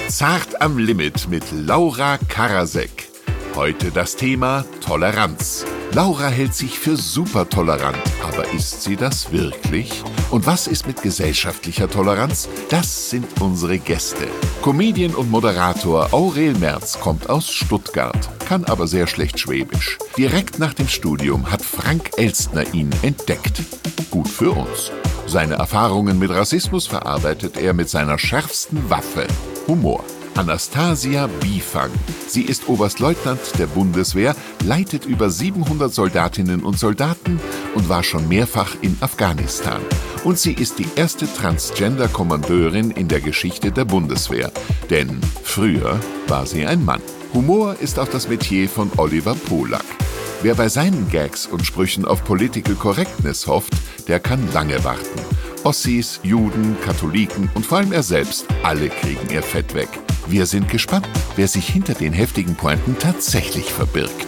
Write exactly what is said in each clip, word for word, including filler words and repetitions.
Zart am Limit mit Laura Karasek. Heute das Thema Toleranz. Laura hält sich für super tolerant, aber ist sie das wirklich? Und was ist mit gesellschaftlicher Toleranz? Das sind unsere Gäste. Comedian und Moderator Aurel Merz kommt aus Stuttgart, kann aber sehr schlecht Schwäbisch. Direkt nach dem Studium hat Frank Elstner ihn entdeckt. Gut für uns. Seine Erfahrungen mit Rassismus verarbeitet er mit seiner schärfsten Waffe: Humor. Anastasia Bifang. Sie ist Oberstleutnant der Bundeswehr, leitet über siebenhundert Soldatinnen und Soldaten und war schon mehrfach in Afghanistan. Und sie ist die erste Transgender-Kommandeurin in der Geschichte der Bundeswehr. Denn früher war sie ein Mann. Humor ist auch das Metier von Oliver Polak. Wer bei seinen Gags und Sprüchen auf Political Correctness hofft, der kann lange warten. Ossis, Juden, Katholiken und vor allem er selbst, alle kriegen ihr Fett weg. Wir sind gespannt, wer sich hinter den heftigen Pointen tatsächlich verbirgt.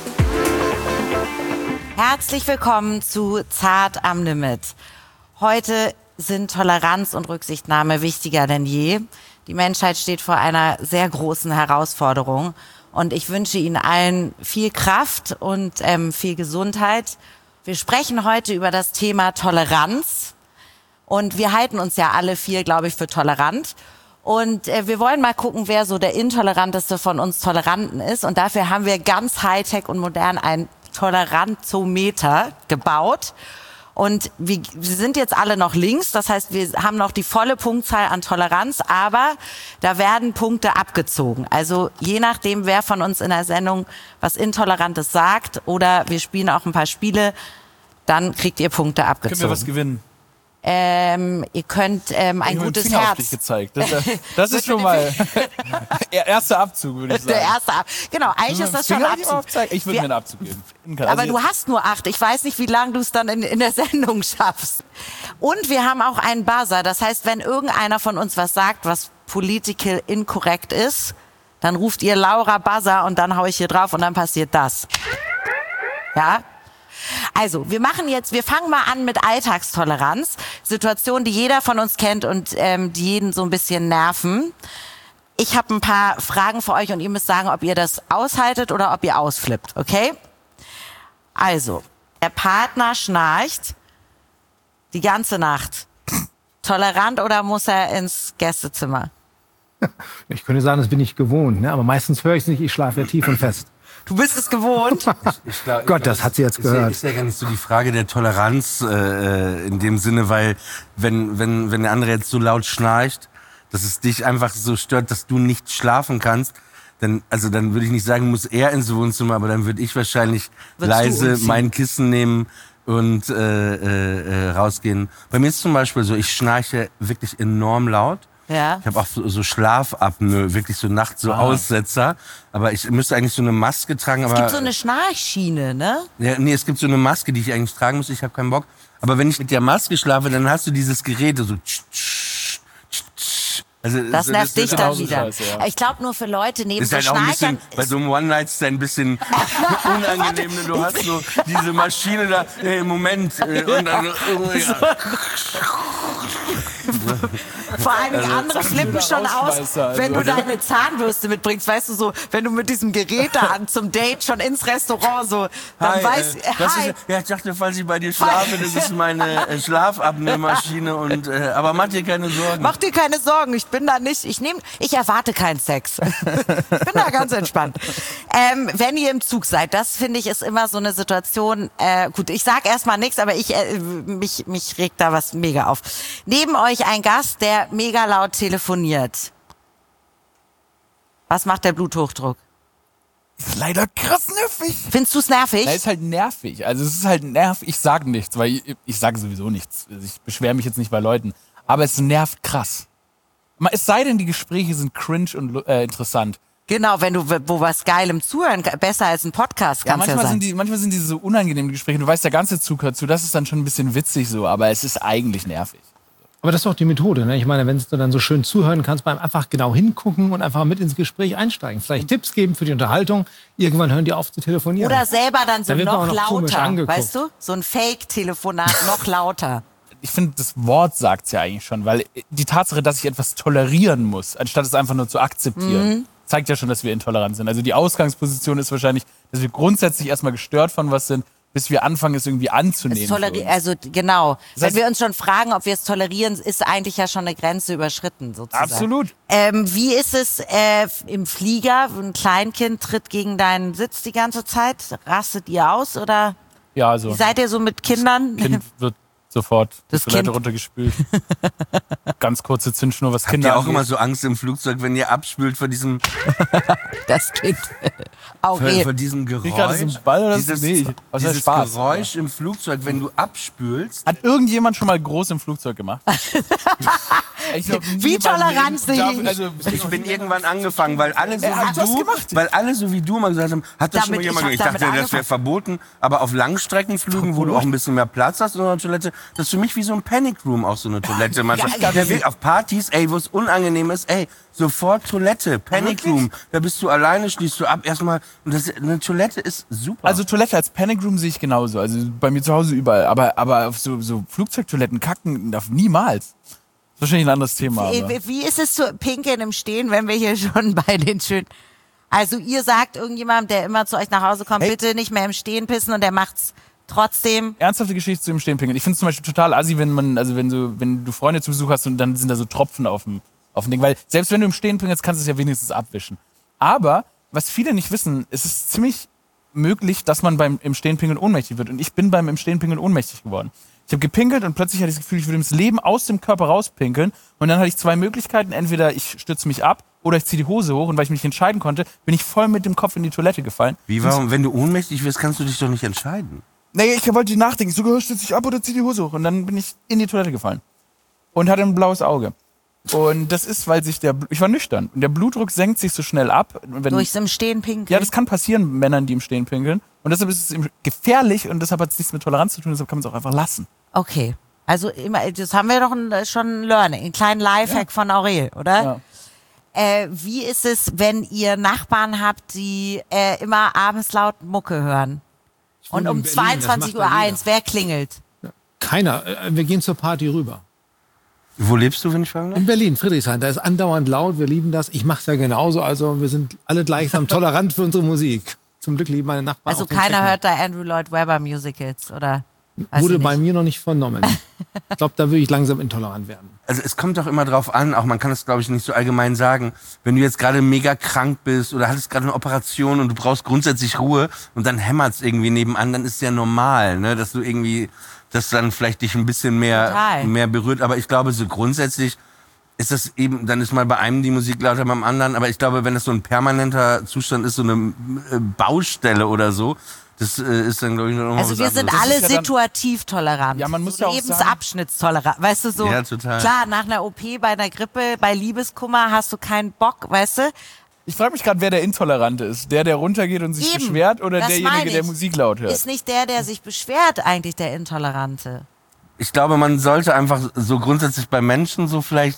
Herzlich willkommen zu Zart am Limit. Heute sind Toleranz und Rücksichtnahme wichtiger denn je. Die Menschheit steht vor einer sehr großen Herausforderung und ich wünsche Ihnen allen viel Kraft und ähm, viel Gesundheit. Wir sprechen heute über das Thema Toleranz. Und wir halten uns ja alle vier, glaube ich, für tolerant. Und äh, wir wollen mal gucken, wer so der intoleranteste von uns Toleranten ist. Und dafür haben wir ganz high-tech und modern ein Toleranzometer gebaut. Und wir, wir sind jetzt alle noch links. Das heißt, wir haben noch die volle Punktzahl an Toleranz. Aber da werden Punkte abgezogen. Also je nachdem, wer von uns in der Sendung was Intolerantes sagt oder wir spielen auch ein paar Spiele, dann kriegt ihr Punkte abgezogen. Können wir was gewinnen? Ähm, ihr könnt ähm, ein ich gutes Finger Herz. Auf dich gezeigt. Das, das ist schon mal der erste Abzug, würde ich sagen. Der erste Abzug. Genau, eigentlich ist das schon ein Abzug. Ich würde mir einen Abzug geben. Also aber du hast nur acht. Ich weiß nicht, wie lange du es dann in, in der Sendung schaffst. Und wir haben auch einen Buzzer. Das heißt, wenn irgendeiner von uns was sagt, was political inkorrekt ist, dann ruft ihr Laura Buzzer und dann hau ich hier drauf und dann passiert das. Ja? Also, wir machen jetzt, wir fangen mal an mit Alltagstoleranz. Situationen, die jeder von uns kennt und ähm, die jeden so ein bisschen nerven. Ich habe ein paar Fragen für euch und ihr müsst sagen, ob ihr das aushaltet oder ob ihr ausflippt, okay? Also, der Partner schnarcht die ganze Nacht. Tolerant oder muss er ins Gästezimmer? Ich könnte sagen, das bin ich gewohnt, ne? Aber meistens höre ich es nicht, ich schlafe ja tief und fest. Du bist es gewohnt. Ich, ich glaub, Gott, das hat sie jetzt ist gehört. Ja, ist ja gar nicht so die Frage der Toleranz äh, in dem Sinne, weil wenn, wenn, wenn der andere jetzt so laut schnarcht, dass es dich einfach so stört, dass du nicht schlafen kannst, dann, also dann würde ich nicht sagen, muss er ins Wohnzimmer, aber dann würde ich wahrscheinlich Würdest leise mein Kissen nehmen und äh, äh, äh, rausgehen. Bei mir ist zum Beispiel so, ich schnarche wirklich enorm laut. Ja. Ich habe auch so, so Schlafapnoe, wirklich so nachts so ah. Aussetzer. Aber ich müsste eigentlich so eine Maske tragen. Es aber gibt so eine Schnarchschiene, ne? Ja, nee, es gibt so eine Maske, die ich eigentlich tragen muss. Ich habe keinen Bock. Aber wenn ich mit der Maske schlafe, dann hast du dieses Gerät so. Also, das nervt das, dich das dann wieder. Scheiße, ja. Ich glaube nur für Leute neben ist so halt auch ein bisschen, Schnarchern. bei so einem One-Night-Stand ein bisschen unangenehm. Ne? Du hast so diese Maschine da, hey, Moment. Äh, und dann, oh, ja. Vor allem Also, andere flippen schon aus, Rausschmeißer, wenn du also. deine Zahnbürste mitbringst. Weißt du, so, wenn du mit diesem Gerät da an zum Date schon ins Restaurant so, dann Hi, weißt äh, das hi. ist, ja, ich dachte, falls ich bei dir schlafe, das ist meine äh, Schlafapnoe-Maschine. Und, äh, aber mach dir keine Sorgen. Mach dir keine Sorgen, ich bin da nicht, ich nehme, ich erwarte keinen Sex. Ich bin da ganz entspannt. Ähm, wenn ihr im Zug seid, das finde ich ist immer so eine Situation, äh, gut, ich sag erstmal nichts, aber ich, äh, mich, mich regt da was mega auf. Neben euch ein Gast, der mega laut telefoniert. Was macht der Bluthochdruck? Ist leider krass nervig. Findest du es nervig? Ja, ist halt nervig. Also es ist halt nervig. Ich sage nichts, weil ich, ich sage sowieso nichts. Ich beschwere mich jetzt nicht bei Leuten. Aber es nervt krass. Es sei denn, die Gespräche sind cringe und äh, interessant. Genau, wenn du wo was Geilem zuhören, besser als ein Podcast Ja, kann's ja, manchmal sein. sind die, manchmal sind diese so unangenehmen Gespräche. Du weißt, der ganze Zug hört zu. Das ist dann schon ein bisschen witzig so, aber es ist eigentlich nervig. Aber das ist doch die Methode, ne? Ich meine, wenn du dann so schön zuhören kannst, beim einfach genau hingucken und einfach mit ins Gespräch einsteigen. Vielleicht Tipps geben für die Unterhaltung. Irgendwann hören die auf zu telefonieren. Oder selber dann so Da wird man noch auch noch komisch lauter, angeguckt. weißt du? So ein Fake-Telefonat noch lauter. ich finde, das Wort sagt's ja eigentlich schon, weil die Tatsache, dass ich etwas tolerieren muss, anstatt es einfach nur zu akzeptieren, mhm. zeigt ja schon, dass wir intolerant sind. Also die Ausgangsposition ist wahrscheinlich, dass wir grundsätzlich erstmal gestört von was sind, bis wir anfangen, es irgendwie anzunehmen. Es toleri- also genau. Das heißt, wenn wir uns schon fragen, ob wir es tolerieren, ist eigentlich ja schon eine Grenze überschritten, sozusagen. Absolut. Ähm, wie ist es äh, im Flieger? Ein Kleinkind tritt gegen deinen Sitz die ganze Zeit. Rastet ihr aus oder ja, also, wie seid ihr so mit Kindern? Das Kind wird sofort das die Toilette Kind. runtergespült. Ganz kurze Zündschnur, was Habt Kinder ihr auch angeht. immer so Angst im Flugzeug, wenn ihr abspült vor diesem, Das Kind. Auch vor, eh. vor diesem Geräusch? Ich gerade so einen Ball oder so? dieses Nee, was heißt dieses Spaß? Geräusch im Flugzeug, wenn du abspülst. Hat irgendjemand schon mal groß im Flugzeug gemacht? Ich glaub, Wie tolerant niemand- sind die? also, Ich bin irgendwann angefangen, weil alle so Er hat wie das du, gemacht. weil alle so wie du mal gesagt haben, hat das schon mal Damit- jemand ich gemacht? hab Ich dachte, damit das wäre angefangen. verboten, aber auf Langstreckenflügen, wo du auch ein bisschen mehr Platz hast in einer Toilette, das ist für mich wie so ein Panic Room, auch so eine Toilette. Man sagt, ja, der Weg auf Partys, ey, wo es unangenehm ist, ey, sofort Toilette, Panic Room, da bist du alleine, schließt du ab, erstmal, und das, eine Toilette ist super. Also Toilette als Panic Room sehe ich genauso. Also bei mir zu Hause überall. Aber, aber auf so, so Flugzeugtoiletten kacken darf niemals. Das ist wahrscheinlich ein anderes Thema. Wie, Aber. wie ist es zu pinkeln im Stehen, wenn wir hier schon bei den schönen... Also ihr sagt irgendjemandem, der immer zu euch nach Hause kommt, Hey. bitte nicht mehr im Stehen pissen und der macht's trotzdem. Ernsthafte Geschichte zu dem Stehenpinkeln. Ich finde es zum Beispiel total assi, wenn man, also wenn du, wenn du Freunde zu Besuch hast und dann sind da so Tropfen auf dem, auf dem Ding. Weil selbst wenn du im Stehen pinkelst, kannst du es ja wenigstens abwischen. Aber, was viele nicht wissen, es ist ziemlich möglich, dass man beim im Stehen pinkeln ohnmächtig wird. Und ich bin beim im Stehen pinkeln ohnmächtig geworden. Ich habe gepinkelt und plötzlich hatte ich das Gefühl, ich würde das Leben aus dem Körper rauspinkeln. Und dann hatte ich zwei Möglichkeiten. Entweder ich stütze mich ab oder ich ziehe die Hose hoch. Und weil ich mich nicht entscheiden konnte, bin ich voll mit dem Kopf in die Toilette gefallen. Wie, warum, wenn du ohnmächtig wirst, kannst du dich doch nicht entscheiden. Naja, ich wollte nachdenken. Ich so, stütze ich ab oder zieh die Hose hoch? Und dann bin ich in die Toilette gefallen. Und hatte ein blaues Auge. Und das ist, weil sich der, ich war nüchtern. Und der Blutdruck senkt sich so schnell ab. Wenn, Durchs im Stehen pinkeln. ja, das kann passieren, Männern, die im Stehen pinkeln. Und deshalb ist es eben gefährlich und deshalb hat es nichts mit Toleranz zu tun. Deshalb kann man es auch einfach lassen. Okay. Also immer, das haben wir doch ein, schon ein Learning, einen kleinen Lifehack Ja. von Aurel, oder? Ja. Äh, wie ist es, wenn ihr Nachbarn habt, die äh, immer abends laut Mucke hören? Und wohne um in Berlin, das zweiundzwanzig macht Uhr da jeder. eins, wer klingelt? Keiner. Äh, Wir gehen zur Party rüber. Wo lebst du, wenn ich fragen darf? In Berlin, Friedrichshain. Da ist andauernd laut. Wir lieben das. Ich mache es ja genauso. Also wir sind alle gleichsam tolerant für unsere Musik. Zum Glück lieben meine Nachbarn Also auch den keiner Techno. hört da Andrew Lloyd Webber Musicals, oder? Weiß Wurde ich bei nicht. mir noch nicht vernommen. Ich glaube, da würde ich langsam intolerant werden. Also es kommt doch immer drauf an, auch man kann es glaube ich nicht so allgemein sagen, wenn du jetzt gerade mega krank bist oder hattest gerade eine Operation und du brauchst grundsätzlich Ruhe und dann hämmert's irgendwie nebenan, dann ist es ja normal, ne, dass du irgendwie, dass dann vielleicht dich ein bisschen mehr, Total. mehr berührt, aber ich glaube so grundsätzlich ist das eben, dann ist mal bei einem die Musik lauter, beim anderen, aber ich glaube, wenn das so ein permanenter Zustand ist, so eine äh, Baustelle oder so, das äh, ist dann glaube ich noch mal Also was wir sind anderes. alle ist ja dann- situativ tolerant. Ja, man muss so ja auch sagen- Lebensabschnittstolerant. Weißt du, so Ja, total. klar, nach einer O P, bei einer Grippe, bei Liebeskummer hast du keinen Bock, weißt du? Ich frage mich gerade, wer der Intolerante ist. Der, der runtergeht und sich Eben, beschwert oder das meine derjenige, der ich. Musik laut hört? Ist nicht der, der sich beschwert, eigentlich der Intolerante. Ich glaube, man sollte einfach so grundsätzlich bei Menschen so vielleicht,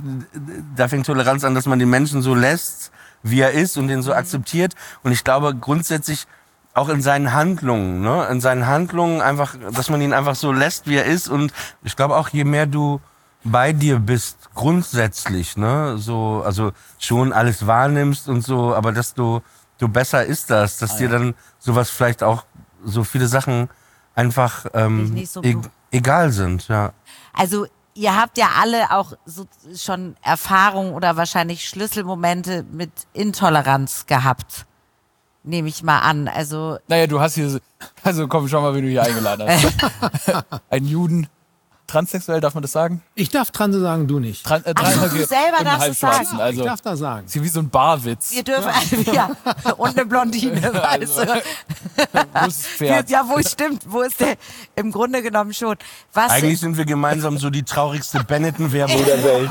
da fängt Toleranz an, dass man den Menschen so lässt, wie er ist und den so akzeptiert. Und ich glaube grundsätzlich auch in seinen Handlungen, ne, in seinen Handlungen einfach, dass man ihn einfach so lässt, wie er ist. Und ich glaube auch, je mehr du bei dir bist, grundsätzlich, ne, so, also schon alles wahrnimmst und so, aber desto, desto besser ist das, dass dir dann sowas vielleicht auch, so viele Sachen einfach ähm, Nicht so e egal sind, ja. Also ihr habt ja alle auch so schon Erfahrungen oder wahrscheinlich Schlüsselmomente mit Intoleranz gehabt. Nehme ich mal an. Also Naja, du hast hier, so- also komm, schau mal, wen du hier eingeladen hast. Ein Juden. Transsexuell, darf man das sagen? Ich darf Transe sagen, du nicht. Tran äh, Ach so, du selber und darfst es Halbschwarzen, sagen. Also, Ich darf das sagen. ist hier wie so ein Barwitz. wir dürfen ja. Und eine Blondine, weißt du. Großes Pferd. Ja, wo es stimmt, wo ist der im Grunde genommen schon. Was Eigentlich sind wir gemeinsam so die traurigste Benetton-Werbung der Welt.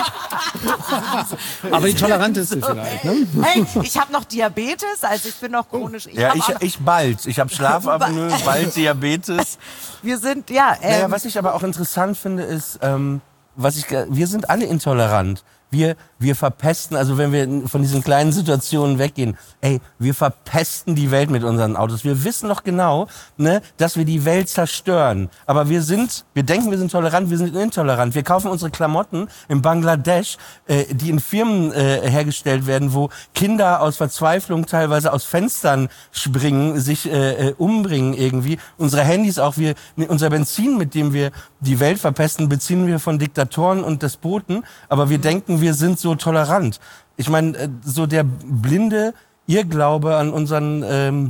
Aber die toleranteste vielleicht. Ne? Hey, ich habe noch Diabetes, also ich bin noch chronisch. Ich Ja, hab ich, auch, ich bald. Ich habe Schlafapnoe, bald Diabetes. wir sind, ja, ähm, Naja, was ich aber auch interessant finde, ist, ähm, was ich, ge- wir sind alle intolerant. Wir wir, wir verpesten, also wenn wir von diesen kleinen Situationen weggehen, ey, wir verpesten die Welt mit unseren Autos. Wir wissen doch genau, ne, dass wir die Welt zerstören. Aber wir sind, wir denken, wir sind tolerant, wir sind intolerant. Wir kaufen unsere Klamotten in Bangladesch, äh, die in Firmen äh, hergestellt werden, wo Kinder aus Verzweiflung teilweise aus Fenstern springen, sich äh, umbringen irgendwie. Unsere Handys auch, wir, unser Benzin, mit dem wir die Welt verpesten, beziehen wir von Diktatoren und Despoten. Aber wir denken, wir sind so tolerant. Ich meine, so der blinde Irrglaube an unseren, ähm,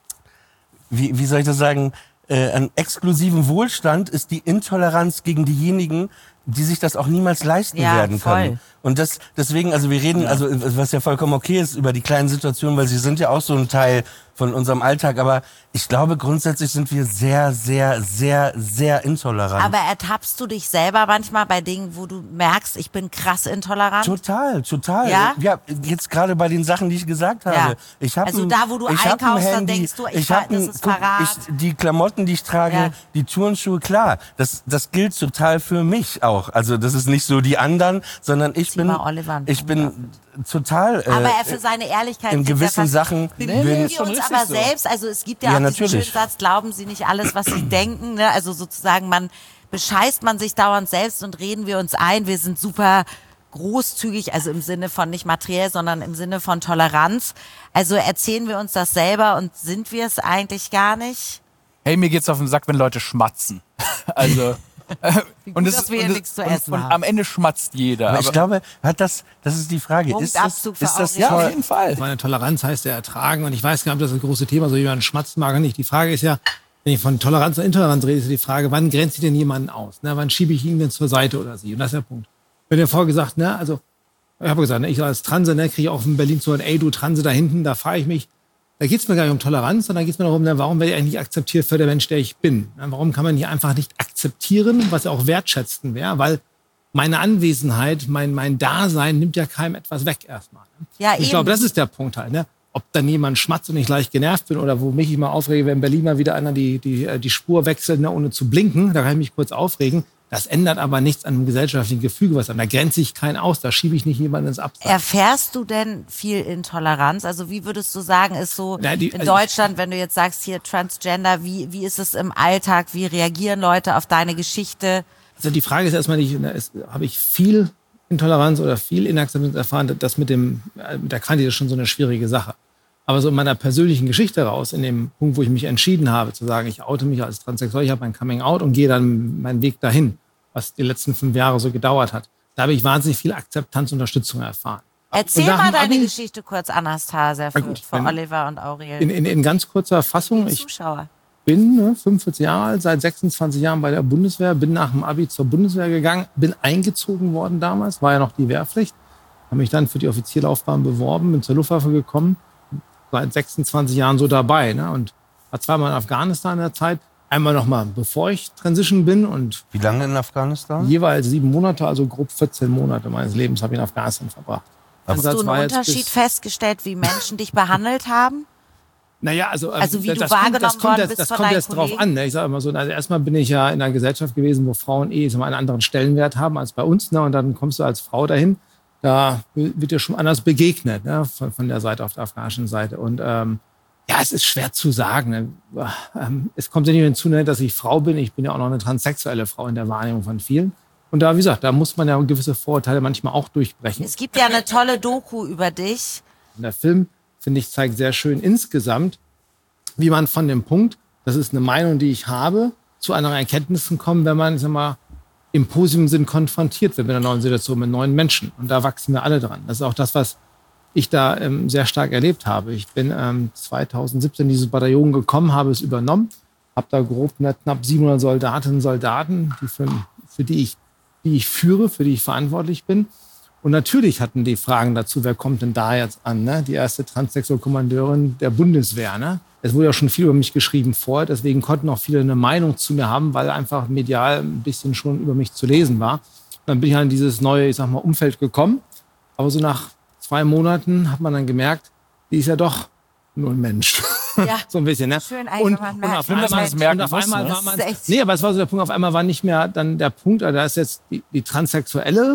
wie, wie soll ich das sagen, äh, an exklusiven Wohlstand ist die Intoleranz gegen diejenigen, die sich das auch niemals leisten Ja, werden voll. können. Und das, deswegen, also wir reden, also was ja vollkommen okay ist, über die kleinen Situationen, weil sie sind ja auch so ein Teil von unserem Alltag. Aber ich glaube, grundsätzlich sind wir sehr, sehr, sehr, sehr intolerant. Aber ertappst du dich selber manchmal bei Dingen, wo du merkst, ich bin krass intolerant? Total, total. Ja? Ja, jetzt gerade bei den Sachen, die ich gesagt habe. Ja. Ich hab Also ein, da, wo du ich hab ein einkaufst, dann Handy, denkst du, ich ich ver- hab ein, das ist guck, Verrat. ich, die Klamotten, die ich trage, Ja. die Turnschuhe, klar, das, das gilt total für mich auch. Also das ist nicht so die anderen, sondern ich Zieh bin, mal Oliver einen ich Punkt bin total. Äh, Aber er für seine Ehrlichkeit. in kriegt er gewissen fast- Sachen Bemühen bin- wir schon uns richtig aber so. selbst, also es gibt ja, Ja, auch diesen natürlich. schönen Satz, glauben Sie nicht alles, was Sie denken, ne? Also sozusagen, man bescheißt man sich dauernd selbst und reden wir uns ein, wir sind super großzügig, also im Sinne von nicht materiell, sondern im Sinne von Toleranz. Also erzählen wir uns das selber und sind wir es eigentlich gar nicht? Hey, mir geht's auf den Sack, wenn Leute schmatzen. Also. Wie gut, und es dass wir hier und nichts zu und, essen und haben. am Ende schmatzt jeder. Aber ich glaube, hat das, das ist die Frage. Ist das, Punktabzug für ist das Aurelien. ja, auf toll? jeden Fall. Meine Toleranz heißt ja ertragen und ich weiß gar nicht, ob das ein großes Thema ist, so jemand schmatzt mag oder nicht. Die Frage ist ja, wenn ich von Toleranz und Intoleranz rede, ist die Frage, wann grenzt ich denn jemanden aus? Ne? Wann schiebe ich ihn denn zur Seite oder sie? Und das ist der Punkt. Ich habe ja vorher gesagt, ne, also ich habe gesagt, ne, ich als Transe, ne, kriege ich auch in Berlin zu hören, ey du Transe da hinten, da fahre ich mich. Da geht es mir gar nicht um Toleranz, sondern geht es mir darum, ne, warum werde ich eigentlich nicht akzeptiert für der Mensch, der ich bin? Ne? Warum kann man hier einfach nicht akzeptieren, was ja auch wertschätzen wäre? Weil meine Anwesenheit, mein, mein Dasein nimmt ja keinem etwas weg erstmal. Ne? Ja, ich eben. glaube, das ist der Punkt halt. Ne? Ob dann jemand schmatzt und ich leicht genervt bin oder wo mich immer aufrege, wenn in Berlin mal wieder einer die, die, die Spur wechselt, ne, ohne zu blinken, da kann ich mich kurz aufregen. Das ändert aber nichts an dem gesellschaftlichen Gefüge, was an. Da grenze ich keinen aus, da schiebe ich nicht jemanden ins Abseits. Erfährst du denn viel Intoleranz? Also wie würdest du sagen, ist so Ja, die- in also- Deutschland, wenn du jetzt sagst, hier Transgender, wie, wie ist es im Alltag? Wie reagieren Leute auf deine Geschichte? Also die Frage ist erstmal nicht, ne, ist, habe ich viel Intoleranz oder viel Inakzeptanz erfahren? Das mit, dem, äh, mit der Quantität ist schon so eine schwierige Sache. Aber so in meiner persönlichen Geschichte raus, in dem Punkt, wo ich mich entschieden habe, zu sagen, ich oute mich als transsexuell, ich habe mein Coming Out und gehe dann meinen Weg dahin, was die letzten fünf Jahre so gedauert hat. Da habe ich wahnsinnig viel Akzeptanz und Unterstützung erfahren. Erzähl Und nach mal dem deine Abi- Geschichte kurz, Anastasia, für, gut, für wenn- Oliver und Aurel. In, in, in ganz kurzer Fassung, Die ich Zuschauer. bin ne, fünfundvierzig Jahre alt, seit sechsundzwanzig Jahren bei der Bundeswehr, bin nach dem Abi zur Bundeswehr gegangen, bin eingezogen worden damals, war ja noch die Wehrpflicht, habe mich dann für die Offizierlaufbahn beworben, bin zur Luftwaffe gekommen, seit sechsundzwanzig Jahren so dabei, ne, und war zweimal in Afghanistan in der Zeit, einmal nochmal bevor ich Transition bin und Wie lange in Afghanistan? jeweils sieben Monate, also grob vierzehn Monate meines Lebens habe ich in Afghanistan verbracht. Hast du Einsatz einen war jetzt Unterschied bis- festgestellt, wie Menschen dich behandelt haben? Naja, also, Also wie du das wahrgenommen kommt, das kommt worden jetzt, bist das von kommt deinen jetzt drauf Kollegen? an. Ne? Ich sage immer so, also erstmal bin ich ja in einer Gesellschaft gewesen, wo Frauen eh so einen anderen Stellenwert haben als bei uns. Ne? Und dann kommst du als Frau dahin, da wird dir schon anders begegnet, ne? von, von der Seite auf der afghanischen Seite. Und ähm, ja, es ist schwer zu sagen. Ne? Ähm, Es kommt ja nicht hinzu, ne, dass ich Frau bin. Ich bin ja auch noch eine transsexuelle Frau in der Wahrnehmung von vielen. Und da, wie gesagt, da muss man ja gewisse Vorurteile manchmal auch durchbrechen. Es gibt ja eine tolle Doku über dich. Und der Film, finde ich, zeigt sehr schön insgesamt, wie man von dem Punkt, das ist eine Meinung, die ich habe, zu anderen Erkenntnissen kommt, wenn man, ich sag mal, im positiven Sinn konfrontiert wird mit einer neuen Situation, mit neuen Menschen. Und da wachsen wir alle dran. Das ist auch das, was ich da ähm, sehr stark erlebt habe. Ich bin ähm, zweitausendsiebzehn in dieses Bataillon gekommen, habe es übernommen, habe da grob knapp siebenhundert Soldatinnen und Soldaten, die für, für die ich, die ich führe, für die ich verantwortlich bin. Und natürlich hatten die Fragen dazu, wer kommt denn da jetzt an? Ne? Die erste transsexuelle Kommandeurin der Bundeswehr. Ne? Es wurde ja schon viel über mich geschrieben vorher, deswegen konnten auch viele eine Meinung zu mir haben, weil einfach medial ein bisschen schon über mich zu lesen war. Und dann bin ich halt in dieses neue, ich sag mal, Umfeld gekommen. Aber so nach zwei Monaten hat man dann gemerkt, die ist ja doch nur ein Mensch. Ja. So ein bisschen, ne? Schön eigentlich, und, wenn man und merkt, auf Schlimm, dass man einmal, das merken und auf muss, einmal ne? war man, Das ist echt- nee, aber es war so der Punkt, auf einmal war nicht mehr dann der Punkt, also da ist jetzt die, die transsexuelle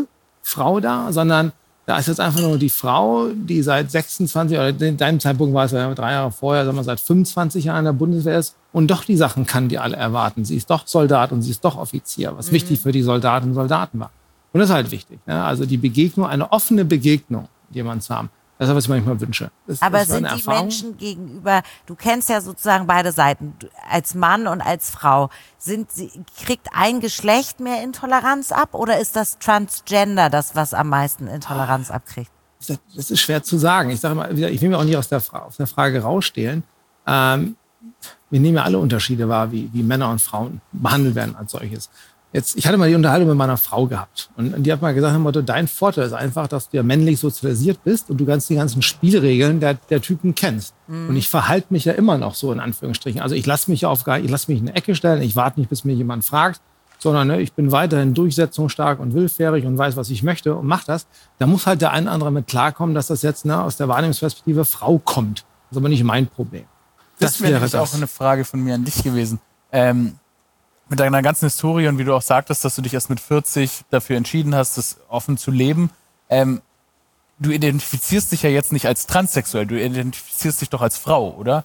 Frau da, sondern da ist jetzt einfach nur die Frau, die seit sechsundzwanzig, oder in deinem Zeitpunkt war es ja drei Jahre vorher, sagen wir seit fünfundzwanzig Jahren in der Bundeswehr ist und doch die Sachen kann, die alle erwarten. Sie ist doch Soldat und sie ist doch Offizier, was mhm. wichtig für die Soldatinnen und Soldaten war. Und das ist halt wichtig. Ne? Also die Begegnung, eine offene Begegnung, jemanden zu haben. Das ist, was ich manchmal wünsche. Das, Aber das sind die Erfahrung. Menschen gegenüber, du kennst ja sozusagen beide Seiten, als Mann und als Frau, sind sie, kriegt ein Geschlecht mehr Intoleranz ab oder ist das Transgender das, was am meisten Intoleranz abkriegt? Das ist schwer zu sagen. Ich sage mal, ich will mir auch nicht aus der, aus der Frage rausstehlen. Ähm, wir nehmen ja alle Unterschiede wahr, wie, wie Männer und Frauen behandelt werden als solches. Jetzt, ich hatte mal die Unterhaltung mit meiner Frau gehabt und, und die hat mal gesagt, im Motto, dein Vorteil ist einfach, dass du ja männlich sozialisiert bist und du ganz die ganzen Spielregeln der, der Typen kennst. Mhm. Und ich verhalte mich ja immer noch so in Anführungsstrichen. Also ich lasse mich ja auf gar, ich lasse mich in eine Ecke stellen, ich warte nicht, bis mir jemand fragt, sondern ne, ich bin weiterhin durchsetzungsstark und willfährig und weiß, was ich möchte und mache das. Da muss halt der ein oder andere mit klarkommen, dass das jetzt ne, aus der Wahrnehmungsperspektive Frau kommt. Das ist aber nicht mein Problem. Das, das wäre das. Auch eine Frage von mir an dich gewesen. Ähm, Mit deiner ganzen Historie und wie du auch sagtest, dass du dich erst mit vierzig dafür entschieden hast, das offen zu leben. Ähm, du identifizierst dich ja jetzt nicht als transsexuell, du identifizierst dich doch als Frau, oder?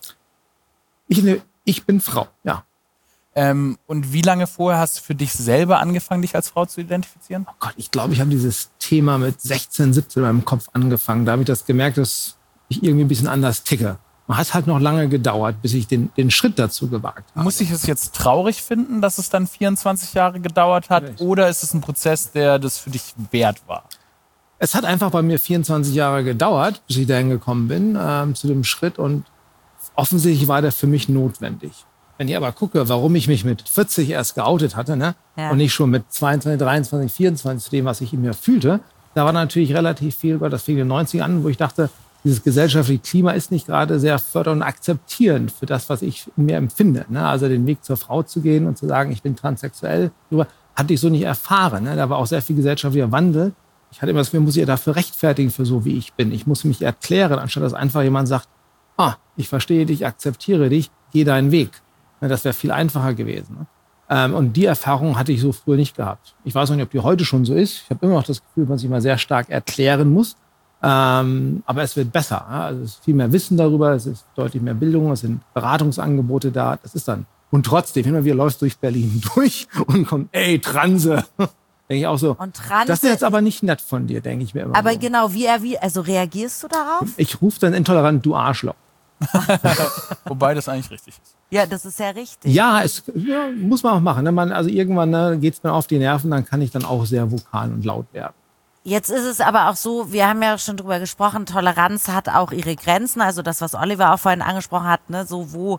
Ich, ich bin Frau, ja. Ähm, und wie lange vorher hast du für dich selber angefangen, dich als Frau zu identifizieren? Oh Gott, ich glaube, ich habe dieses Thema mit sechzehn, siebzehn in meinem Kopf angefangen. Da habe ich das gemerkt, dass ich irgendwie ein bisschen anders ticke. Man hat halt noch lange gedauert, bis ich den, den Schritt dazu gewagt habe. Muss ich es jetzt traurig finden, dass es dann vierundzwanzig Jahre gedauert hat? Richtig. Oder ist es ein Prozess, der das für dich wert war? Es hat einfach bei mir vierundzwanzig Jahre gedauert, bis ich dahin gekommen bin, ähm, zu dem Schritt. Und offensichtlich war der für mich notwendig. Wenn ich aber gucke, warum ich mich mit vierzig erst geoutet hatte, ne? Ja. Und nicht schon mit zweiundzwanzig, dreiundzwanzig, vierundzwanzig zu dem, was ich in mir fühlte, da war natürlich relativ viel, das fing in den neunzig an, wo ich dachte, dieses gesellschaftliche Klima ist nicht gerade sehr fördernd und akzeptierend für das, was ich in mir empfinde. Ne? Also den Weg zur Frau zu gehen und zu sagen, ich bin transsexuell, hatte ich so nicht erfahren. Ne? Da war auch sehr viel gesellschaftlicher Wandel. Ich hatte immer das Gefühl, ich muss ja dafür rechtfertigen, für so wie ich bin. Ich muss mich erklären, anstatt dass einfach jemand sagt, ah, ich verstehe dich, akzeptiere dich, geh deinen Weg. Ne? Das wäre viel einfacher gewesen. Ne? Ähm, und die Erfahrung hatte ich so früher nicht gehabt. Ich weiß auch nicht, ob die heute schon so ist. Ich habe immer noch das Gefühl, dass man sich mal sehr stark erklären muss. Ähm, aber es wird besser. Ja? Also es ist viel mehr Wissen darüber, es ist deutlich mehr Bildung, es sind Beratungsangebote da. Das ist dann. Und trotzdem, immer wieder läufst durch Berlin durch und kommt, ey, Transe. Denke ich auch so. Und Transe, das ist jetzt aber nicht nett von dir, denke ich mir immer. Aber so. Genau, wie, wie, also reagierst du darauf? Ich rufe dann intolerant, du Arschloch. Wobei das eigentlich richtig ist. Ja, das ist ja richtig. Ja, es ja, muss man auch machen. Ne? Man, also irgendwann ne, geht es mir auf die Nerven, dann kann ich dann auch sehr vokal und laut werden. Jetzt ist es aber auch so, wir haben ja schon drüber gesprochen, Toleranz hat auch ihre Grenzen, also das, was Oliver auch vorhin angesprochen hat, ne, so wo,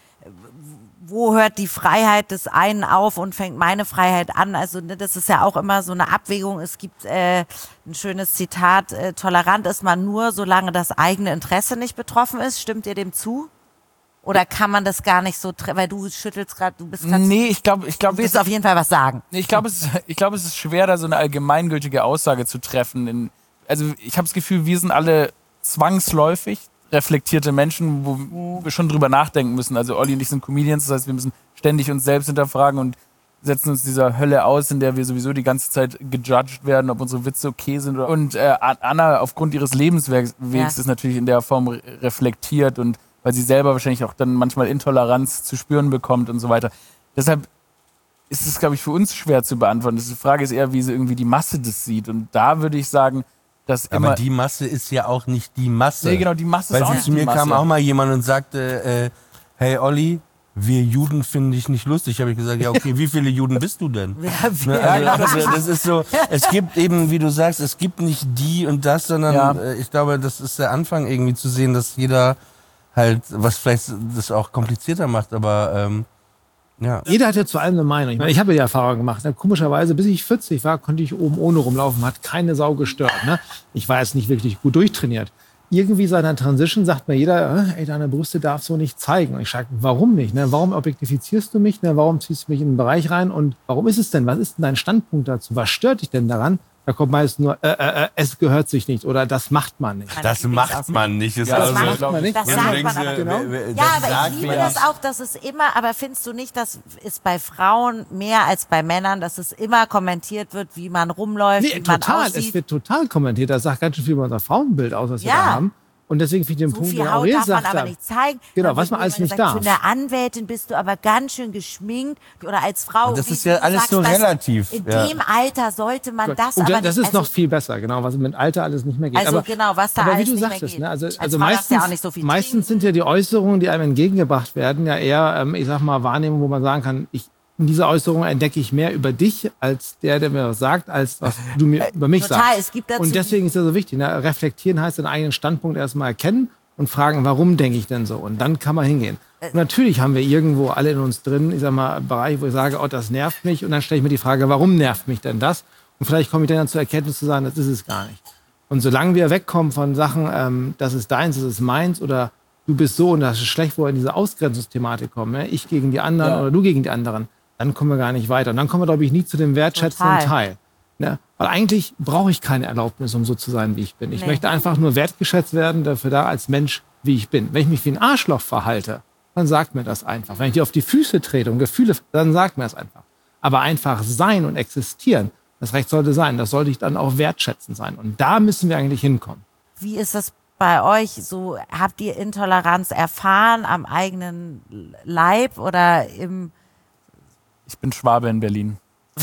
wo hört die Freiheit des einen auf und fängt meine Freiheit an, also ne, das ist ja auch immer so eine Abwägung, es gibt äh, ein schönes Zitat, äh, tolerant ist man nur, solange das eigene Interesse nicht betroffen ist, stimmt ihr dem zu? Oder kann man das gar nicht so, tre- weil du schüttelst gerade, du bist gerade... Nee, ich glaube... Ich glaub, du willst auf jeden Fall was sagen. Ich glaube, es, ich glaub, es ist schwer, da so eine allgemeingültige Aussage zu treffen. In, also ich habe das Gefühl, wir sind alle zwangsläufig reflektierte Menschen, wo, wo wir schon drüber nachdenken müssen. Also Olli und ich sind Comedians, das heißt, wir müssen ständig uns selbst hinterfragen und setzen uns dieser Hölle aus, in der wir sowieso die ganze Zeit gejudged werden, ob unsere Witze okay sind. Oder und äh, Anna aufgrund ihres Lebenswegs ja. ist natürlich in der Form re- reflektiert und weil sie selber wahrscheinlich auch dann manchmal Intoleranz zu spüren bekommt und so weiter. Deshalb ist es, glaube ich, für uns schwer zu beantworten. Die Frage ist eher, wie sie irgendwie die Masse das sieht. Und da würde ich sagen, dass immer... Aber die Masse ist ja auch nicht die Masse. Nee, genau, die Masse weil ist auch sie nicht zu mir die Masse. kam auch mal jemand und sagte, äh, hey Olli, wir Juden finden dich nicht lustig. Habe ich gesagt, ja okay, wie viele Juden bist du denn? Ja, ne, also, also, das ist so, es gibt eben, wie du sagst, es gibt nicht die und das, sondern ja. äh, ich glaube, das ist der Anfang irgendwie zu sehen, dass jeder halt, was vielleicht das auch komplizierter macht, aber ähm, ja. Jeder hat ja zu allem eine Meinung. Ich meine, ich habe ja die Erfahrung gemacht. Ne? Komischerweise, bis ich vierzig war, konnte ich oben ohne rumlaufen, hat keine Sau gestört. Ne? Ich war jetzt nicht wirklich gut durchtrainiert. Irgendwie seit einer Transition sagt mir jeder, ey, deine Brüste darfst du nicht zeigen. Und ich sage, warum nicht? Ne? Warum objektifizierst du mich? Ne? Warum ziehst du mich in den Bereich rein? Und warum ist es denn? Was ist denn dein Standpunkt dazu? Was stört dich denn daran, Da kommt meist nur, äh, äh, es gehört sich nicht oder das macht man nicht. Das macht man nicht. Ist Ja, also, das macht man nicht. Das Ja, sagt du man denkst, aber. äh, genau. wer- wer- Ja, das aber sagt ich liebe mir das das. auch, dass es immer, aber findest du nicht, dass es bei Frauen mehr als bei Männern, dass es immer kommentiert wird, wie man rumläuft, Nee, wie man total. aussieht? Es wird total kommentiert. Das sagt ganz schön viel über unser Frauenbild aus, was wir Ja. da haben. Und deswegen finde ich den So Punkt, viel den Haut Aurel darf man sagt, aber nicht zeigen. Genau, Dann was wird man mir alles immer nicht gesagt, darf. Für eine Anwältin bist du aber ganz schön geschminkt oder als Frau. Das wie ist ja du alles sagst, so das- relativ, In ja. dem Alter sollte man das Und aber das nicht. ist noch also, viel besser, genau, was mit Alter alles nicht mehr geht. Also aber, genau, was da aber alles wie du nicht mehr sagtest, geht. ne, also, Als also Frau darfst meistens, du ja auch nicht so viel meistens sind ja die Äußerungen, die einem entgegengebracht werden, ja eher, ähm, ich sag mal, Wahrnehmungen, wo man sagen kann, ich, in dieser Äußerung entdecke ich mehr über dich als der, der mir was sagt, als was du mir über mich Total, sagst. es gibt dazu Und deswegen ist das so wichtig. Ne? Reflektieren heißt den eigenen Standpunkt erstmal erkennen und fragen, warum denke ich denn so? Und dann kann man hingehen. Und natürlich haben wir irgendwo alle in uns drin, ich sag mal, Bereich, wo ich sage, oh, das nervt mich. Und dann stelle ich mir die Frage, warum nervt mich denn das? Und vielleicht komme ich dann zur Erkenntnis zu sagen, das ist es gar nicht. Und solange wir wegkommen von Sachen, ähm, das ist deins, das ist meins oder du bist so und das ist schlecht, wo wir in diese Ausgrenzungsthematik kommen, ne? Ich gegen die anderen Ja. oder du gegen die anderen, dann kommen wir gar nicht weiter. Und dann kommen wir, glaube ich, nie zu dem wertschätzenden Total. Teil. Ne? Weil eigentlich brauche ich keine Erlaubnis, um so zu sein, wie ich bin. Ich Nee. möchte einfach nur wertgeschätzt werden, dafür da als Mensch, wie ich bin. Wenn ich mich wie ein Arschloch verhalte, dann sagt mir das einfach. Wenn ich dir auf die Füße trete und Gefühle, dann sagt mir das einfach. Aber einfach sein und existieren, das Recht sollte sein. Das sollte ich dann auch wertschätzend sein. Und da müssen wir eigentlich hinkommen. Wie ist das bei euch so? Habt ihr Intoleranz erfahren am eigenen Leib oder im... Ich bin Schwabe in Berlin.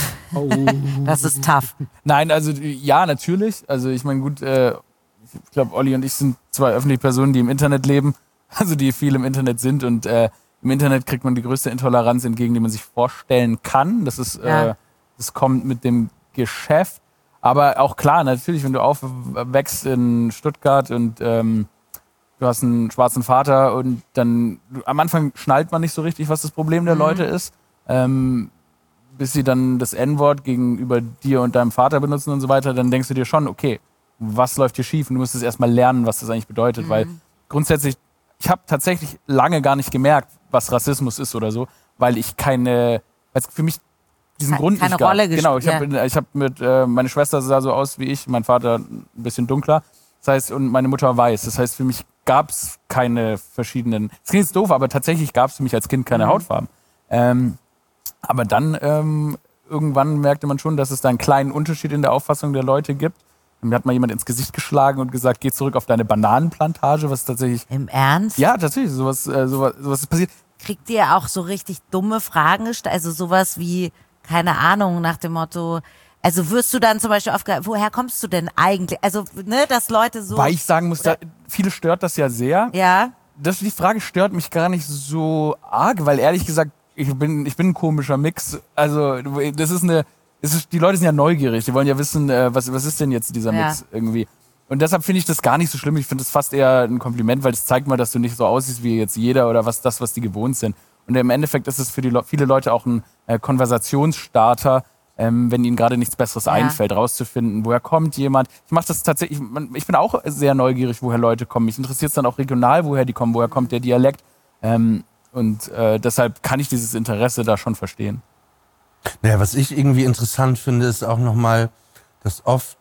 Das ist tough. Nein, also ja, natürlich. Also ich meine, gut, äh, ich glaube, Olli und ich sind zwei öffentliche Personen, die im Internet leben, also die viel im Internet sind und äh, im Internet kriegt man die größte Intoleranz entgegen, die man sich vorstellen kann. Das ist, Ja. äh, das kommt mit dem Geschäft. Aber auch klar, natürlich, wenn du aufwächst in Stuttgart und ähm, du hast einen schwarzen Vater und dann du, am Anfang schnallt man nicht so richtig, was das Problem der Leute ist. Ähm, bis sie dann das En-Wort gegenüber dir und deinem Vater benutzen und so weiter, dann denkst du dir schon, okay, was läuft hier schief? Und du musst es erstmal lernen, was das eigentlich bedeutet, weil grundsätzlich, ich habe tatsächlich lange gar nicht gemerkt, was Rassismus ist oder so, weil ich keine, weil es für mich diesen Ke- Grund keine nicht gab. Rolle Genau, ich gespielt, habe ich hab mit, äh, meine Schwester sah so aus wie ich, mein Vater ein bisschen dunkler, das heißt, und meine Mutter weiß, das heißt, für mich gab es keine verschiedenen, das klingt jetzt doof, aber tatsächlich gab es für mich als Kind keine Hautfarben. Ähm, aber dann ähm, irgendwann merkte man schon, dass es da einen kleinen Unterschied in der Auffassung der Leute gibt. Mir hat mal jemand ins Gesicht geschlagen und gesagt, geh zurück auf deine Bananenplantage, was tatsächlich, Im Ernst? ja, tatsächlich, sowas, äh, sowas, sowas ist passiert. Kriegt ihr auch so richtig dumme Fragen gestellt? Also sowas wie, keine Ahnung, nach dem Motto, also wirst du dann zum Beispiel aufgehört, woher kommst du denn eigentlich? Also, ne, dass Leute so... Weil ich sagen muss, da, viele stört das ja sehr. Ja, Das, die Frage stört mich gar nicht so arg, weil ehrlich gesagt, ich bin, ich bin ein komischer Mix. Also, das ist eine, es ist, die Leute sind ja neugierig, die wollen ja wissen, äh, was, was ist denn jetzt dieser Ja. Mix irgendwie. Und deshalb finde ich das gar nicht so schlimm. Ich finde das fast eher ein Kompliment, weil es zeigt mal, dass du nicht so aussiehst wie jetzt jeder oder was das, was die gewohnt sind. Und im Endeffekt ist es für die Le- viele Leute auch ein äh, Konversationsstarter, ähm, wenn ihnen gerade nichts Besseres Ja. einfällt, rauszufinden, woher kommt jemand. Ich mache das tatsächlich, man, ich bin auch sehr neugierig, woher Leute kommen. Mich interessiert es dann auch regional, woher die kommen, woher kommt der Dialekt. Ähm, und äh, deshalb kann ich dieses Interesse da schon verstehen. Naja, was ich irgendwie interessant finde, ist auch nochmal, dass oft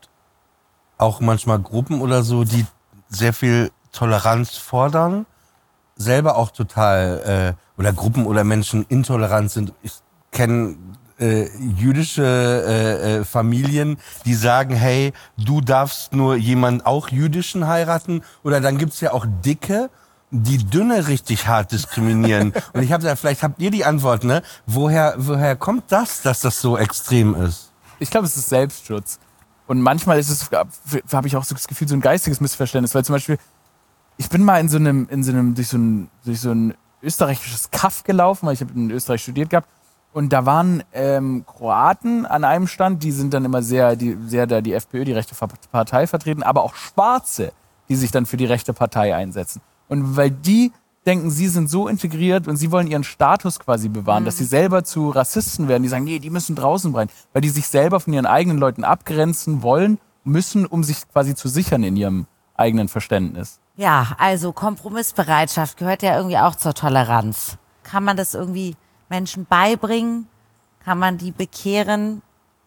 auch manchmal Gruppen oder so, die sehr viel Toleranz fordern, selber auch total, äh, oder Gruppen oder Menschen intolerant sind. Ich kenne äh, jüdische äh, äh, Familien, die sagen, hey, du darfst nur jemanden auch jüdischen heiraten. Oder dann gibt's ja auch Dicke, die Dünne richtig hart diskriminieren. Und ich habe da, vielleicht habt ihr die Antwort, ne? Woher, woher kommt das, dass das so extrem ist? Ich glaube, es ist Selbstschutz. Und manchmal ist es, habe ich auch so das Gefühl, so ein geistiges Missverständnis. Weil zum Beispiel, ich bin mal in so einem, in so einem, durch so ein, durch so ein österreichisches Kaff gelaufen, weil ich habe in Österreich studiert gehabt. Und da waren ähm, Kroaten an einem Stand, die sind dann immer sehr, die, sehr da die FPÖ, die rechte Partei vertreten, aber auch Schwarze, die sich dann für die rechte Partei einsetzen. Und weil die denken, sie sind so integriert und sie wollen ihren Status quasi bewahren, dass sie selber zu Rassisten werden, die sagen, nee, die müssen draußen bleiben, weil die sich selber von ihren eigenen Leuten abgrenzen wollen, müssen, um sich quasi zu sichern in ihrem eigenen Verständnis. ja, also Kompromissbereitschaft gehört ja irgendwie auch zur Toleranz. Kann man das irgendwie Menschen beibringen? Kann man die bekehren?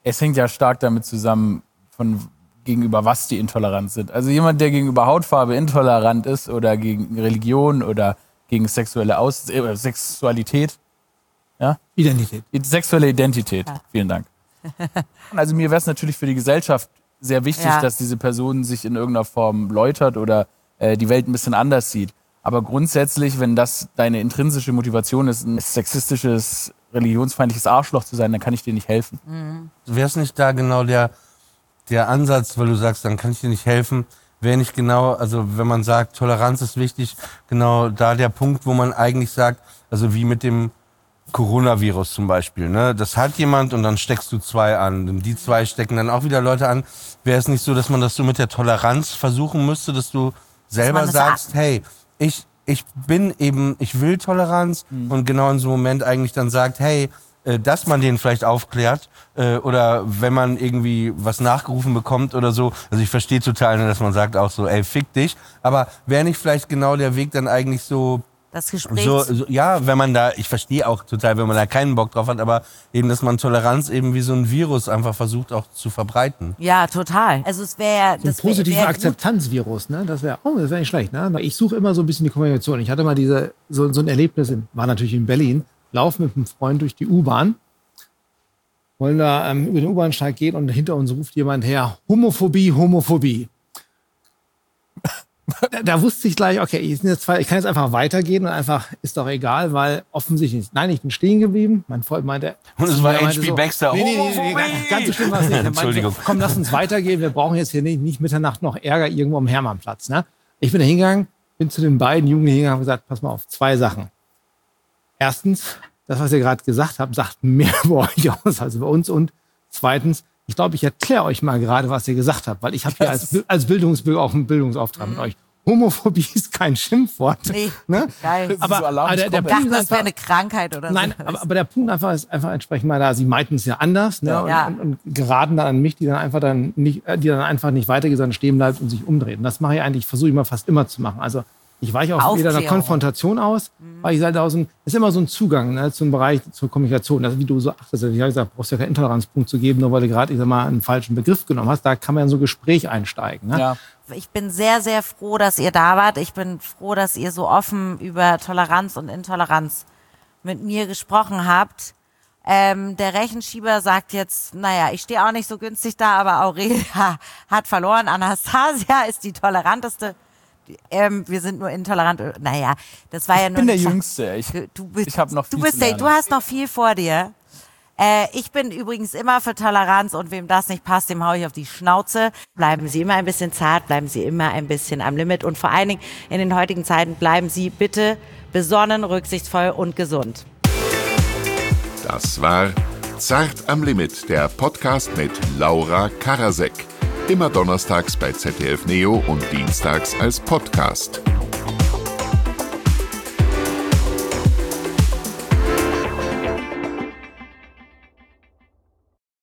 es hängt ja stark damit zusammen, von gegenüber was die intolerant sind. Also jemand, der gegenüber Hautfarbe intolerant ist oder gegen Religion oder gegen sexuelle Aus äh, Sexualität. Ja? Identität. Sexuelle Identität. Ja. Vielen Dank. Also mir wäre es natürlich für die Gesellschaft sehr wichtig, Ja. dass diese Person sich in irgendeiner Form läutert oder äh, die Welt ein bisschen anders sieht. Aber grundsätzlich, wenn das deine intrinsische Motivation ist, ein sexistisches, religionsfeindliches Arschloch zu sein, dann kann ich dir nicht helfen. Mhm. Wäre es nicht da genau der, der Ansatz, weil du sagst, dann kann ich dir nicht helfen, wäre nicht genau, also wenn man sagt, Toleranz ist wichtig, genau da der Punkt, wo man eigentlich sagt, also wie mit dem Coronavirus zum Beispiel, ne? Das hat jemand und dann steckst du zwei an. Und die zwei stecken dann auch wieder Leute an. Wäre es nicht so, dass man das so mit der Toleranz versuchen müsste, dass du selber man das sagst, hey, ich, ich bin eben, ich will Toleranz Mhm. und genau in so einem Moment eigentlich dann sagt, hey, äh, dass man den vielleicht aufklärt äh, oder wenn man irgendwie was nachgerufen bekommt oder so. Also ich verstehe total, ne, dass man sagt auch so, ey, fick dich. Aber wäre nicht vielleicht genau der Weg dann eigentlich so, Das Gespräch. so, so, ja, wenn man da, ich verstehe auch total, wenn man da keinen Bock drauf hat, aber eben, dass man Toleranz eben wie so ein Virus einfach versucht auch zu verbreiten. Ja, total. Also es wäre So ein das wär, positiver wär gut. Akzeptanzvirus, ne? Das wäre, oh, das wäre nicht schlecht, ne? Weil ich suche immer so ein bisschen die Kommunikation. Ich hatte mal diese, so, so ein Erlebnis, in, war natürlich in Berlin, lauf mit einem Freund durch die U-Bahn, wollen da ähm, über den U-Bahnsteig gehen und hinter uns ruft jemand her, Homophobie, Homophobie. Da, da wusste ich gleich, okay, ich, jetzt, ich kann jetzt einfach weitergehen und einfach, ist doch egal, weil offensichtlich, nein, ich bin stehen geblieben. Mein Freund meinte, Und es war er H meinte P so, Baxter. Nee, nee, nee, nee, Homophobie! ganz, ganz so schlimm war es nicht. Er meinte Entschuldigung. So, komm, lass uns weitergehen, wir brauchen jetzt hier nicht, nicht Mitternacht noch Ärger irgendwo am Hermannplatz. Ne? Ich bin da hingegangen, bin zu den beiden Jugendlichen hingegangen und gesagt, pass mal auf, zwei Sachen. Erstens, das, was ihr gerade gesagt habt, sagt mehr über euch aus als über uns. Und zweitens, ich glaube, ich erkläre euch mal gerade, was ihr gesagt habt, weil ich habe hier als, als Bildungsbürger auch einen Bildungsauftrag mit euch. Homophobie ist kein Schimpfwort. Nee, Ne? geil. Aber, so aber der, der Ich dachte, Punkt ist das wäre einfach, eine Krankheit oder nein, so. aber, aber der Punkt einfach ist einfach entsprechend mal da. Sie meinten es ja anders, ne? Und, Ja. und, und geraten dann an mich, die dann einfach dann nicht, äh, die dann einfach nicht weitergeht, sondern stehen bleibt und sich umdreht. Und das mache ich eigentlich, versuche ich mal fast immer zu machen. Also ich weiche auch wieder einer Aufklärung. Konfrontation aus, weil ich halt aus dem, ist immer so ein Zugang, ne, zum Bereich zur Kommunikation. Also wie du so achtest, ich habe gesagt, brauchst ja keinen Intoleranzpunkt zu geben, nur weil du gerade, ich sag mal, einen falschen Begriff genommen hast. Da kann man in so ein Gespräch einsteigen. Ne? Ja. Ich bin sehr, sehr froh, dass ihr da wart. Ich bin froh, dass ihr so offen über Toleranz und Intoleranz mit mir gesprochen habt. Ähm, der Rechenschieber sagt jetzt, naja, ich stehe auch nicht so günstig da, aber Aurelia hat verloren. Anastasia ist die toleranteste. Ähm, wir sind nur intolerant. Naja, das war ja Ich nur bin der eine- Jüngste. Ich, Du bist, ich habe noch viel du bist zu der, lernen. du hast noch viel vor dir. Äh, ich bin übrigens immer für Toleranz und wem das nicht passt, dem hau ich auf die Schnauze. Bleiben Sie immer ein bisschen zart, bleiben Sie immer ein bisschen am Limit und vor allen Dingen in den heutigen Zeiten bleiben Sie bitte besonnen, rücksichtsvoll und gesund. Das war Zart am Limit, der Podcast mit Laura Karasek. Immer donnerstags bei Z D F Neo und dienstags als Podcast.